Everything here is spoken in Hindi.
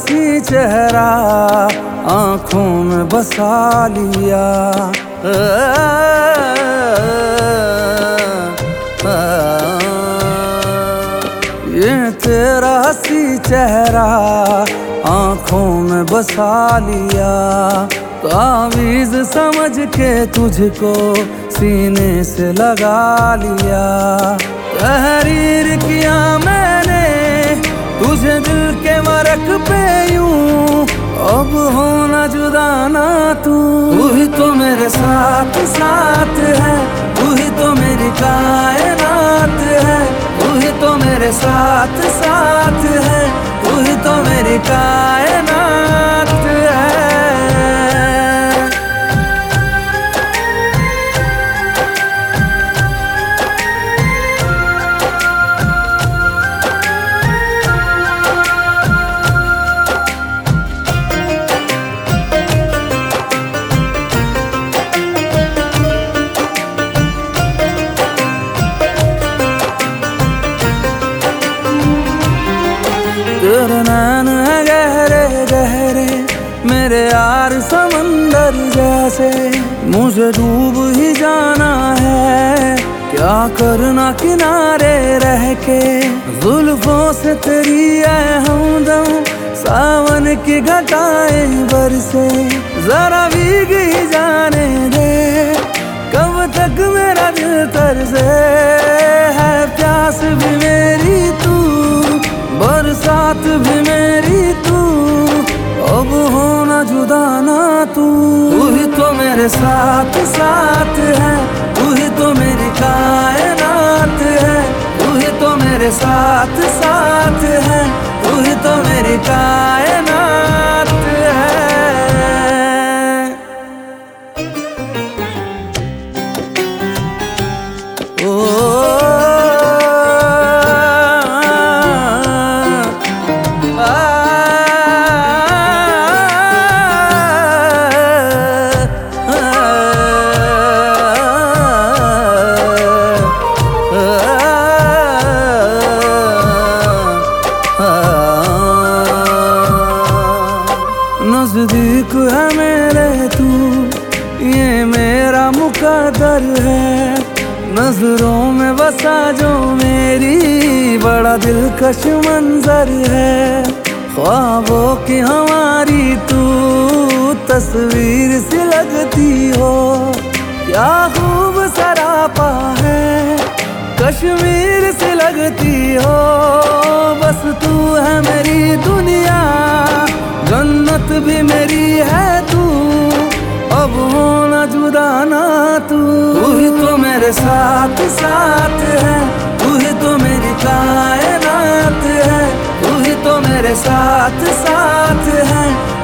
सी चेहरा आंखों में बसा लिया। ये तेरा सी चेहरा आंखों में बसा लिया। तावीज़ समझ के तुझको सीने से लगा लिया। तहरीर किया मैंने तुझे दिल के मरक पे यूं, अब होना जुदा ना तू ही तो मेरे साथ साथ है, तू ही तो मेरी कायनात है, तू ही तो मेरे साथ साथ है, तू ही तो मेरी कायनात है। तेरे नैन है गहरे गहरे मेरे यार समंदर जैसे, मुझे डूब ही जाना है क्या करना किनारे रह के। जुल्फों से तेरी है हमदम सावन की घटाएं बरसे, जरा भीग ही जाने दे कब तक मेरा दिल तरसे। है प्यास भी मेरी तू, बरसात भी मेरी तू, अब होना जुदा ना तू ही तो मेरे साथ साथ है, तू ही तो मेरी कायनात है, तू ही तो मेरे साथ साथ है, तू ही तो मेरी कायनात है। नज़दीक है मेरे तू, ये मेरा मुकद्दर है, नजरों में बसा जो मेरी बड़ा दिलकश मंजर है। ख्वाबों की हमारी तू तस्वीर सी लगती हो, क्या खूब सरापा है कश्मीर से लगती हो। बस तू है मेरी दुनिया, जन्नत भी मेरी है तू, अब होना जुदा ना तू ही तो मेरे साथ साथ है, तू ही तो मेरी कायनात है, तू ही तो मेरे साथ साथ है,